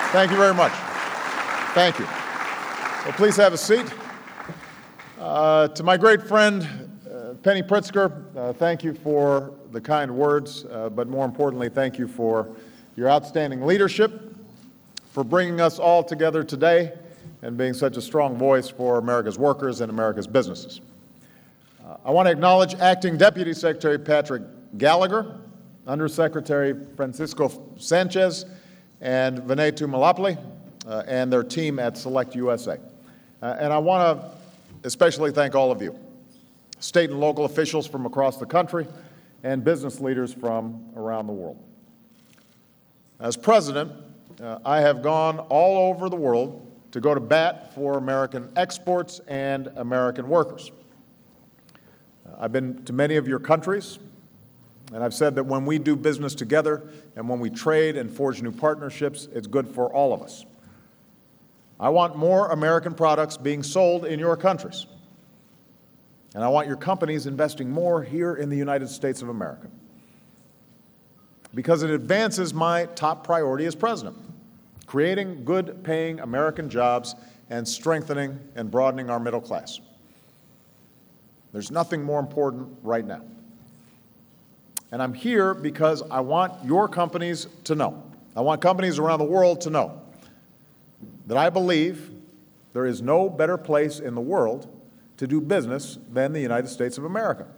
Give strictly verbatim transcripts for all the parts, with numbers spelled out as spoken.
Thank you very much. Thank you. Well, please have a seat. Uh, to my great friend, uh, Penny Pritzker, uh, thank you for the kind words, uh, but more importantly, thank you for your outstanding leadership, for bringing us all together today and being such a strong voice for America's workers and America's businesses. Uh, I want to acknowledge Acting Deputy Secretary Patrick Gallagher, Undersecretary Francisco Sanchez, and Vinay Malapalli, uh, and their team at Select U S A. Uh, and I want to especially thank all of you, state and local officials from across the country and business leaders from around the world. As president, uh, I have gone all over the world to go to bat for American exports and American workers. Uh, I've been to many of your countries, and I've said that when we do business together and when we trade and forge new partnerships, it's good for all of us. I want more American products being sold in your countries. And I want your companies investing more here in the United States of America, because it advances my top priority as president, creating good-paying American jobs and strengthening and broadening our middle class. There's nothing more important right now. And I'm here because I want your companies to know, I want companies around the world to know that I believe there is no better place in the world to do business than the United States of America.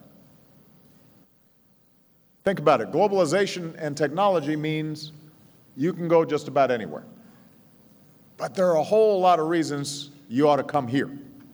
Think about it. Globalization and technology means you can go just about anywhere. But there are a whole lot of reasons you ought to come here.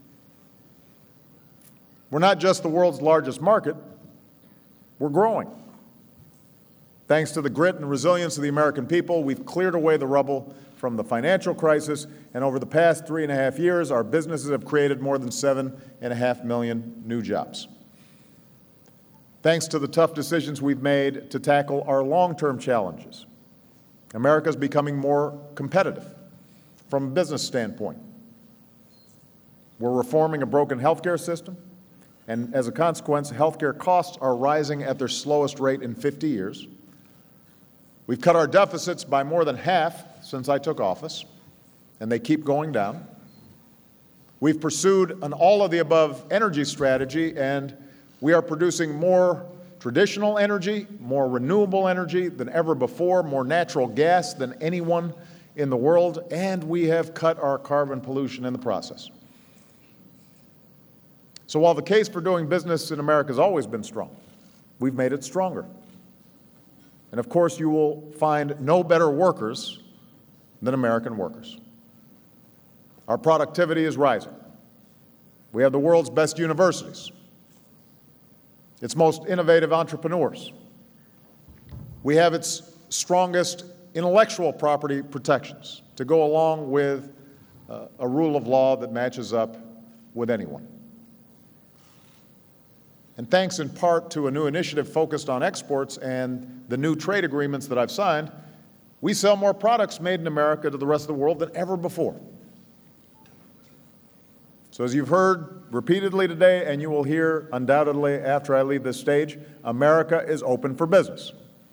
We're not just the world's largest market, we're growing. Thanks to the grit and resilience of the American people, we've cleared away the rubble from the financial crisis, and over the past three and a half years, our businesses have created more than seven and a half million new jobs. Thanks to the tough decisions we've made to tackle our long-term challenges, America's becoming more competitive from a business standpoint. We're reforming a broken healthcare system, and as a consequence, healthcare costs are rising at their slowest rate in fifty years. We've cut our deficits by more than half since I took office, and they keep going down. We've pursued an all-of-the-above energy strategy, and we are producing more traditional energy, more renewable energy than ever before, more natural gas than anyone in the world, and we have cut our carbon pollution in the process. So while the case for doing business in America has always been strong, we've made it stronger. And of course, you will find no better workers than American workers. Our productivity is rising. We have the world's best universities, its most innovative entrepreneurs. We have its strongest intellectual property protections to go along with uh, a rule of law that matches up with anyone. And thanks in part to a new initiative focused on exports and the new trade agreements that I've signed, we sell more products made in America to the rest of the world than ever before. So as you've heard repeatedly today, and you will hear undoubtedly after I leave this stage, America is open for business.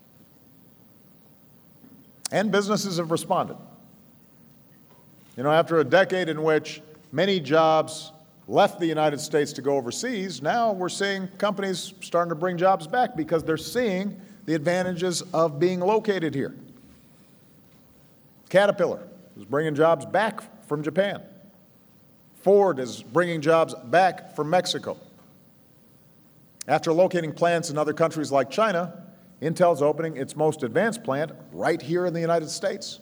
And businesses have responded. You know, after a decade in which many jobs left the United States to go overseas, now we're seeing companies starting to bring jobs back because they're seeing the advantages of being located here. Caterpillar is bringing jobs back from Japan. Ford is bringing jobs back from Mexico. After locating plants in other countries like China, Intel's opening its most advanced plant right here in the United States.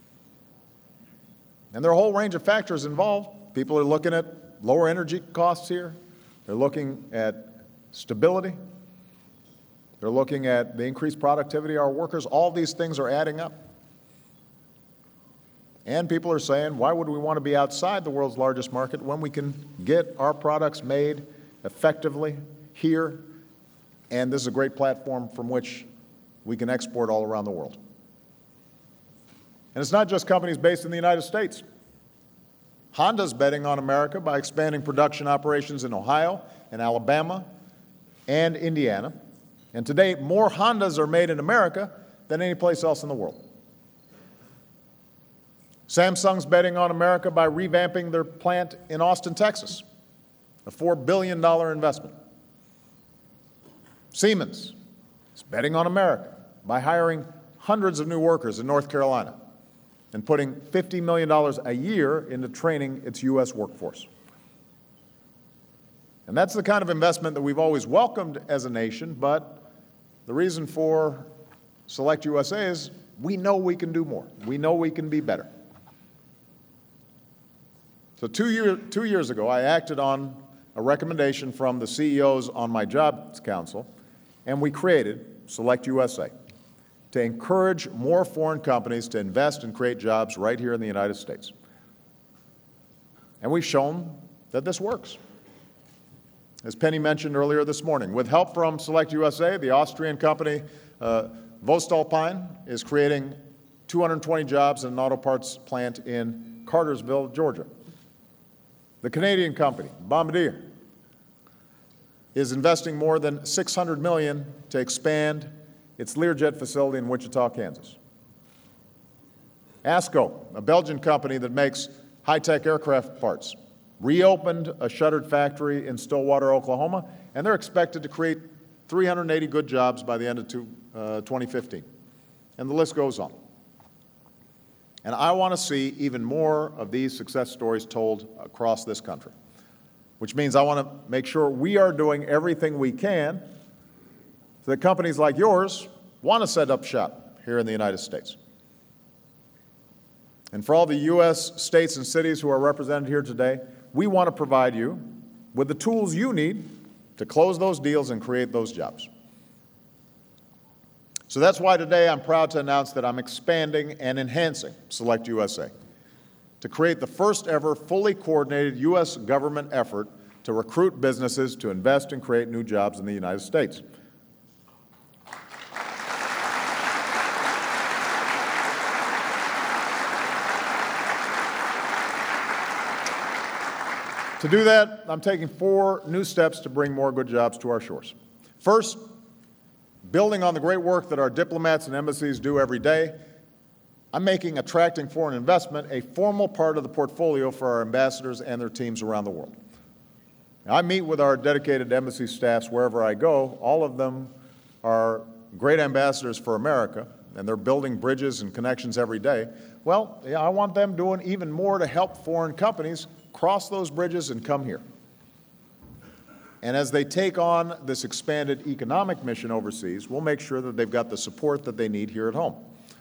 And there are a whole range of factors involved. People are looking at lower energy costs here. They're looking at stability. They're looking at the increased productivity of our workers. All these things are adding up. And people are saying, why would we want to be outside the world's largest market when we can get our products made effectively here? And this is a great platform from which we can export all around the world. And it's not just companies based in the United States. Honda's betting on America by expanding production operations in Ohio and Alabama and Indiana. And today, more Hondas are made in America than any place else in the world. Samsung's betting on America by revamping their plant in Austin, Texas, a four billion dollars investment. Siemens is betting on America by hiring hundreds of new workers in North Carolina and putting fifty million dollars a year into training its U S workforce. And that's the kind of investment that we've always welcomed as a nation, but the reason for Select U S A is we know we can do more. We know we can be better. So two, year, two years ago, I acted on a recommendation from the C E Os on my Jobs Council, and we created Select U S A to encourage more foreign companies to invest and create jobs right here in the United States. And we've shown that this works. As Penny mentioned earlier this morning, with help from Select U S A, the Austrian company uh, voestalpine is creating two hundred twenty jobs in an auto parts plant in Cartersville, Georgia. The Canadian company, Bombardier, is investing more than six hundred million dollars to expand its Learjet facility in Wichita, Kansas. ASCO, a Belgian company that makes high-tech aircraft parts, reopened a shuttered factory in Stillwater, Oklahoma, and they're expected to create three hundred eighty good jobs by the end of two, uh, twenty fifteen. And the list goes on. And I want to see even more of these success stories told across this country, which means I want to make sure we are doing everything we can so that companies like yours want to set up shop here in the United States. And for all the U S states and cities who are represented here today, we want to provide you with the tools you need to close those deals and create those jobs. So that's why today I'm proud to announce that I'm expanding and enhancing Select U S A to create the first ever fully coordinated U S government effort to recruit businesses to invest and create new jobs in the United States. To do that, I'm taking four new steps to bring more good jobs to our shores. First, building on the great work that our diplomats and embassies do every day, I'm making attracting foreign investment a formal part of the portfolio for our ambassadors and their teams around the world. Now, I meet with our dedicated embassy staffs wherever I go. All of them are great ambassadors for America, and they're building bridges and connections every day. Well, yeah, I want them doing even more to help foreign companies cross those bridges and come here. And as they take on this expanded economic mission overseas, we'll make sure that they've got the support that they need here at home.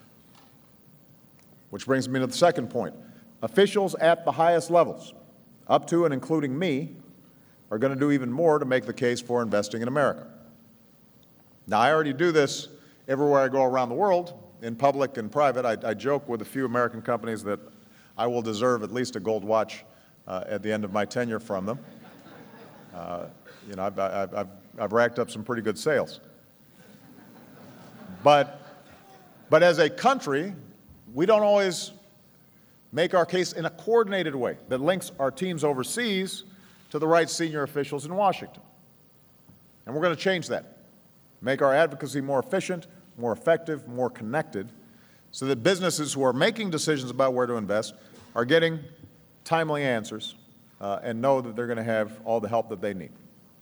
Which brings me to the second point. Officials at the highest levels, up to and including me, are going to do even more to make the case for investing in America. Now, I already do this everywhere I go around the world, in public and private. I, I joke with a few American companies that I will deserve at least a gold watch uh, at the end of my tenure from them. Uh, you know, I've, I've, I've, I've racked up some pretty good sales. But, but as a country, we don't always make our case in a coordinated way that links our teams overseas to the right senior officials in Washington. And we're going to change that, make our advocacy more efficient, more effective, more connected, so that businesses who are making decisions about where to invest are getting timely answers uh, and know that they're going to have all the help that they need.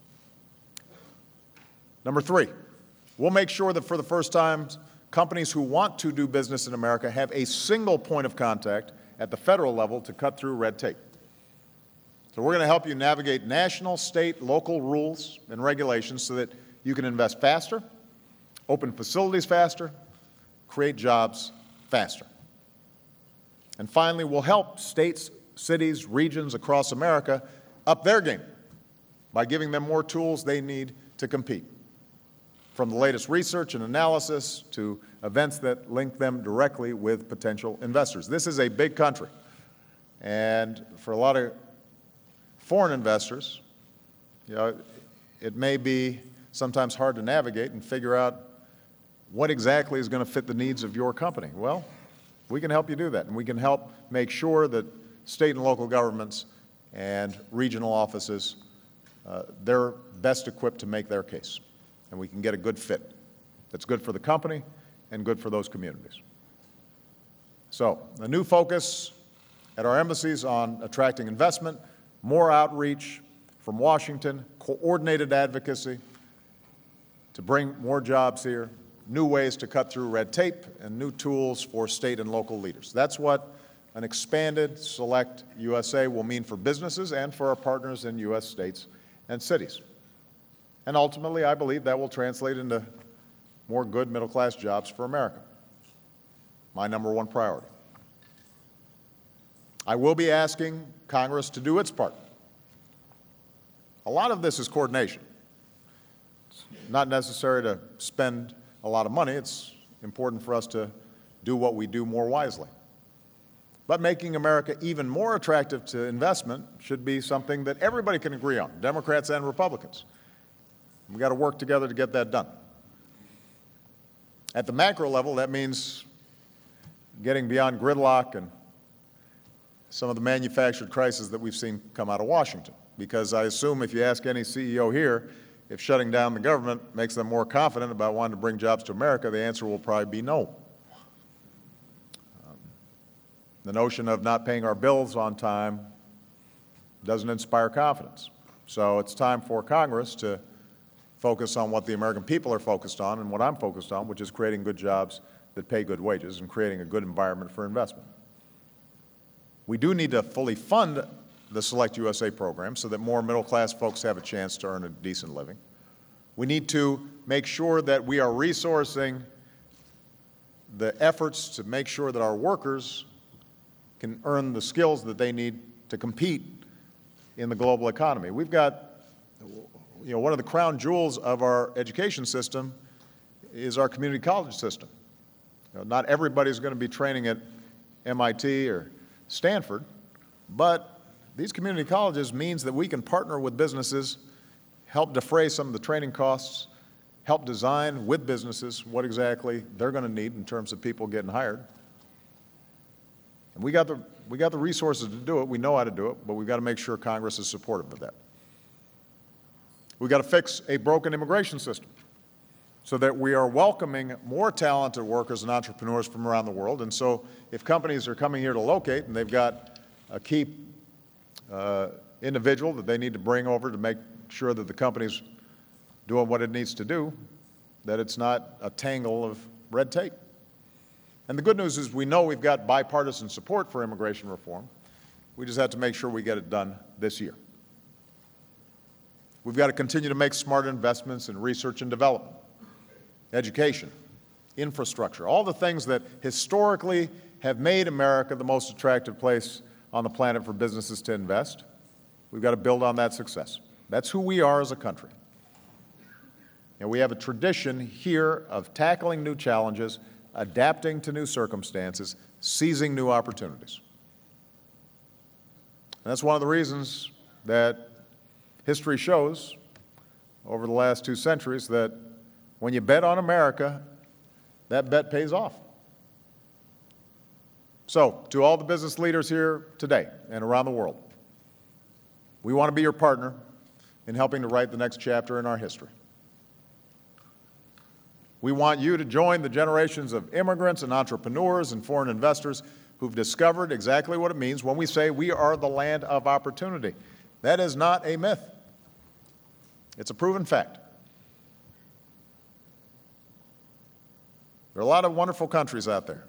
Number three, we'll make sure that for the first time, companies who want to do business in America have a single point of contact at the federal level to cut through red tape. So we're going to help you navigate national, state, local rules and regulations so that you can invest faster, open facilities faster, create jobs faster. And finally, we'll help states, cities, regions across America up their game by giving them more tools they need to compete, from the latest research and analysis to events that link them directly with potential investors. This is a big country, and for a lot of foreign investors, you know, it may be sometimes hard to navigate and figure out what exactly is going to fit the needs of your company. Well, we can help you do that, and we can help make sure that state and local governments and regional offices, uh, they're best equipped to make their case, and we can get a good fit that's good for the company and good for those communities. So, a new focus at our embassies on attracting investment, more outreach from Washington, coordinated advocacy to bring more jobs here, new ways to cut through red tape, and new tools for state and local leaders. That's what an expanded Select U S A will mean for businesses and for our partners in U S states and cities. And ultimately, I believe that will translate into more good middle-class jobs for America. My number one priority. I will be asking Congress to do its part. A lot of this is coordination. It's not necessary to spend a lot of money. It's important for us to do what we do more wisely. But making America even more attractive to investment should be something that everybody can agree on, Democrats and Republicans. We've got to work together to get that done. At the macro level, that means getting beyond gridlock and some of the manufactured crises that we've seen come out of Washington. Because I assume if you ask any C E O here if shutting down the government makes them more confident about wanting to bring jobs to America, the answer will probably be no. Um, the notion of not paying our bills on time doesn't inspire confidence. So it's time for Congress to focus on what the American people are focused on and what I'm focused on, which is creating good jobs that pay good wages and creating a good environment for investment. We do need to fully fund the Select U S A program so that more middle-class folks have a chance to earn a decent living. We need to make sure that we are resourcing the efforts to make sure that our workers can earn the skills that they need to compete in the global economy. We've got, you know, one of the crown jewels of our education system is our community college system. You know, not everybody's going to be training at M I T or Stanford, but these community colleges means that we can partner with businesses, help defray some of the training costs, help design with businesses what exactly they're going to need in terms of people getting hired. And we got the, we got the resources to do it. We know how to do it, but we've got to make sure Congress is supportive of that. We've got to fix a broken immigration system so that we are welcoming more talented workers and entrepreneurs from around the world. And so if companies are coming here to locate and they've got a key uh, individual that they need to bring over to make sure that the company's doing what it needs to do, that it's not a tangle of red tape. And the good news is we know we've got bipartisan support for immigration reform. We just have to make sure we get it done this year. We've got to continue to make smart investments in research and development, education, infrastructure, all the things that historically have made America the most attractive place on the planet for businesses to invest. We've got to build on that success. That's who we are as a country. And we have a tradition here of tackling new challenges, adapting to new circumstances, seizing new opportunities. And that's one of the reasons that history shows over the last two centuries that when you bet on America, that bet pays off. So, to all the business leaders here today and around the world, we want to be your partner in helping to write the next chapter in our history. We want you to join the generations of immigrants and entrepreneurs and foreign investors who've discovered exactly what it means when we say we are the land of opportunity. That is not a myth. It's a proven fact. There are a lot of wonderful countries out there,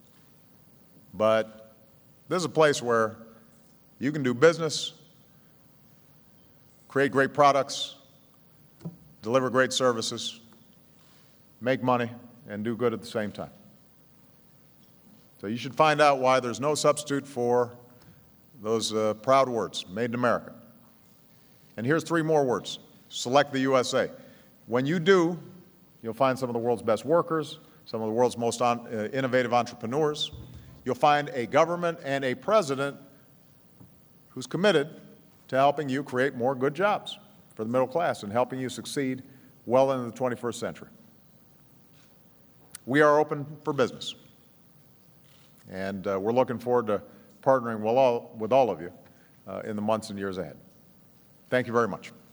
but this is a place where you can do business, create great products, deliver great services, make money, and do good at the same time. So you should find out why there's no substitute for those uh, proud words, made in America. And here's three more words. Select the U S A. When you do, you'll find some of the world's best workers, some of the world's most on, uh, innovative entrepreneurs. You'll find a government and a president who's committed to helping you create more good jobs for the middle class and helping you succeed well into the twenty-first century. We are open for business, and uh, we're looking forward to partnering with all, with all of you uh, in the months and years ahead. Thank you very much.